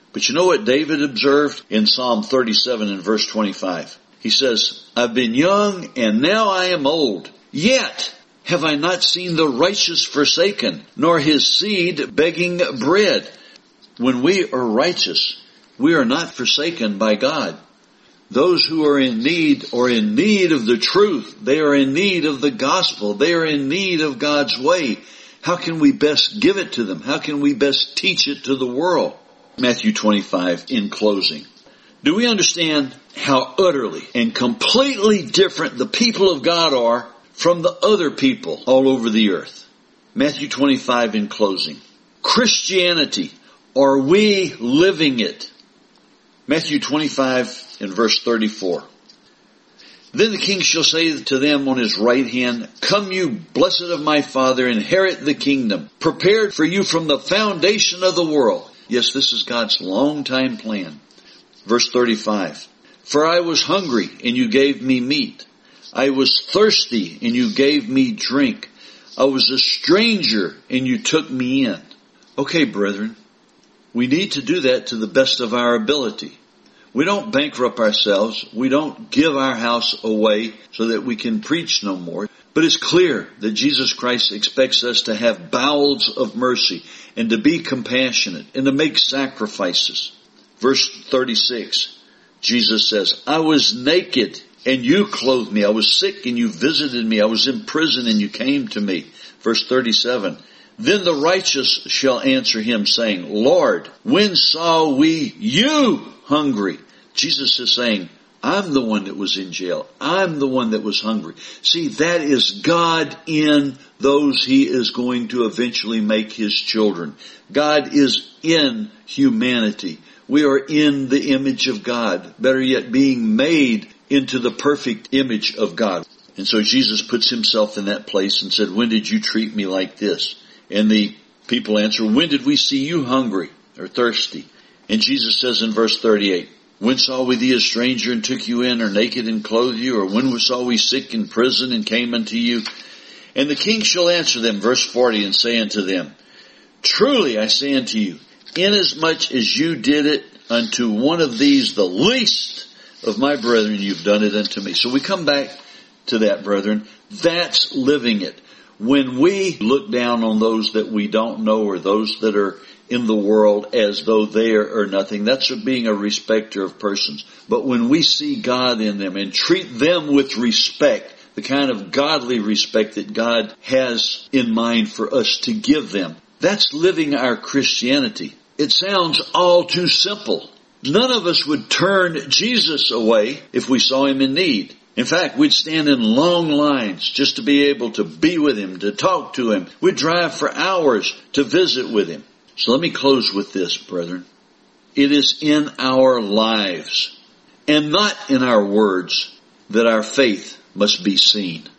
A: But you know what David observed in Psalm thirty-seven and verse twenty-five? He says, I've been young and now I am old. Yet have I not seen the righteous forsaken, nor his seed begging bread. When we are righteous, we are not forsaken by God. Those who are in need are in need of the truth. They are in need of the gospel. They are in need of God's way. How can we best give it to them? How can we best teach it to the world? Matthew twenty-five, in closing. Do we understand how utterly and completely different the people of God are from the other people all over the earth? Matthew twenty-five, in closing. Christianity, are we living it? Matthew twenty-five and verse thirty-four. Then the king shall say to them on his right hand, Come you, blessed of my Father, inherit the kingdom, prepared for you from the foundation of the world. Yes, this is God's long time plan. Verse thirty-five. For I was hungry, and you gave me meat. I was thirsty, and you gave me drink. I was a stranger, and you took me in. Okay, brethren, we need to do that to the best of our ability. We don't bankrupt ourselves. We don't give our house away so that we can preach no more. But it's clear that Jesus Christ expects us to have bowels of mercy and to be compassionate and to make sacrifices. Verse thirty-six, Jesus says, I was naked and you clothed me. I was sick and you visited me. I was in prison and you came to me. Verse thirty-seven, then the righteous shall answer him, saying, Lord, when saw we you hungry? Jesus is saying, I'm the one that was in jail. I'm the one that was hungry. See, that is God in those he is going to eventually make his children. God is in humanity. We are in the image of God. Better yet, being made into the perfect image of God. And so Jesus puts himself in that place and said, when did you treat me like this? And the people answer, when did we see you hungry or thirsty? And Jesus says in verse thirty-eight, when saw we thee a stranger and took you in, or naked and clothed you? Or when saw we sick in prison and came unto you? And the king shall answer them, verse forty, and say unto them, truly I say unto you, inasmuch as you did it unto one of these, the least of my brethren, you've done it unto me. So we come back to that, brethren. That's living it. When we look down on those that we don't know or those that are in the world as though they are nothing, that's being a respecter of persons. But when we see God in them and treat them with respect, the kind of godly respect that God has in mind for us to give them, that's living our Christianity. It sounds all too simple. None of us would turn Jesus away if we saw him in need. In fact, we'd stand in long lines just to be able to be with him, to talk to him. We'd drive for hours to visit with him. So let me close with this, brethren. It is in our lives and not in our words that our faith must be seen.